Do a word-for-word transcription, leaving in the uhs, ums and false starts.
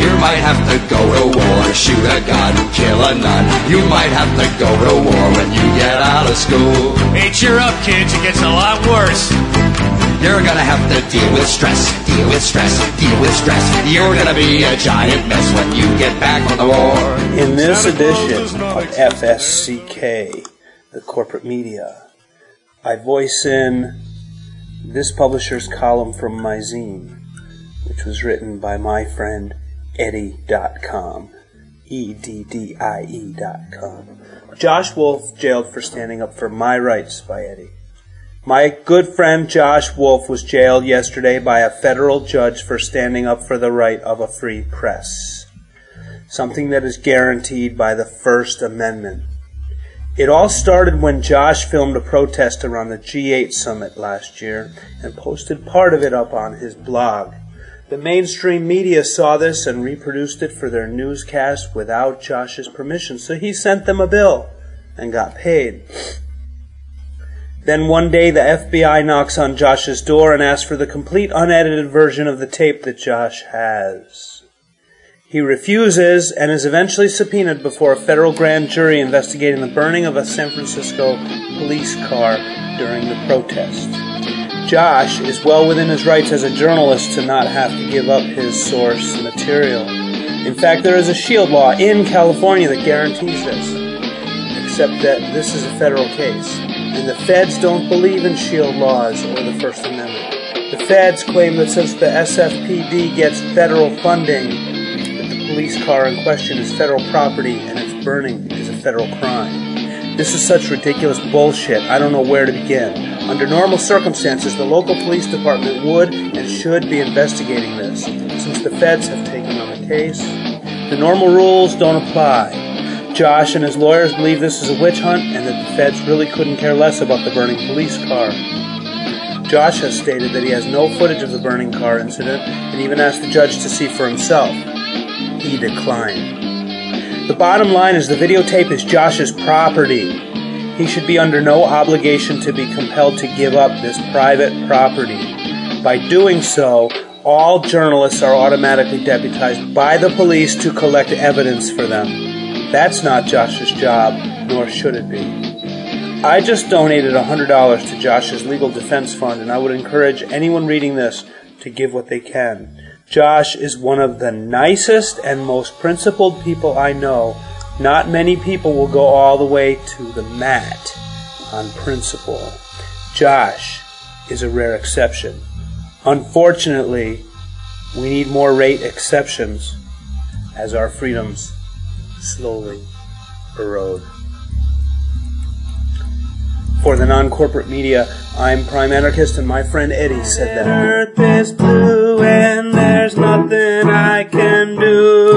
You might have to go to war, shoot a gun, kill a nun. You might have to go to war when you get out of school. Hey, cheer up, kids, it gets a lot worse. You're gonna have to deal with stress, deal with stress, deal with stress. You're gonna be a giant mess when you get back from the war. In this edition of F S C K, the corporate media, I voice in this publisher's column from my zine, which was written by my friend Eddie dot com, E D D I E dot com. Josh Wolf jailed for standing up for my rights by Eddie. My good friend Josh Wolf was jailed yesterday by a federal judge for standing up for the right of a free press, something that is guaranteed by the First Amendment. It all started when Josh filmed a protest around the G eight summit last year and posted part of it up on his blog. The mainstream media saw this and reproduced it for their newscast without Josh's permission, so he sent them a bill and got paid. Then one day the F B I knocks on Josh's door and asks for the complete unedited version of the tape that Josh has. He refuses and is eventually subpoenaed before a federal grand jury investigating the burning of a San Francisco police car during the protest. Josh is well within his rights as a journalist to not have to give up his source material. In fact, there is a shield law in California that guarantees this, except that this is a federal case. And the feds don't believe in shield laws or the First Amendment. The feds claim that since the S F P D gets federal funding, that the police car in question is federal property and its burning is a federal crime. This is such ridiculous bullshit, I don't know where to begin. Under normal circumstances, the local police department would and should be investigating this. Since the feds have taken on the case, the normal rules don't apply. Josh and his lawyers believe this is a witch hunt and that the feds really couldn't care less about the burning police car. Josh has stated that he has no footage of the burning car incident and even asked the judge to see for himself. He declined. The bottom line is the videotape is Josh's property. He should be under no obligation to be compelled to give up this private property. By doing so, all journalists are automatically deputized by the police to collect evidence for them. That's not Josh's job, nor should it be. I just donated one hundred dollars to Josh's legal defense fund, and I would encourage anyone reading this to give what they can. Josh is one of the nicest and most principled people I know. Not many people will go all the way to the mat on principle. Josh is a rare exception. Unfortunately, we need more rate exceptions as our freedoms slowly erode. For the non-corporate media, I'm Prime Anarchist, and my friend Eddie said that Earth is blue and there's nothing I can do.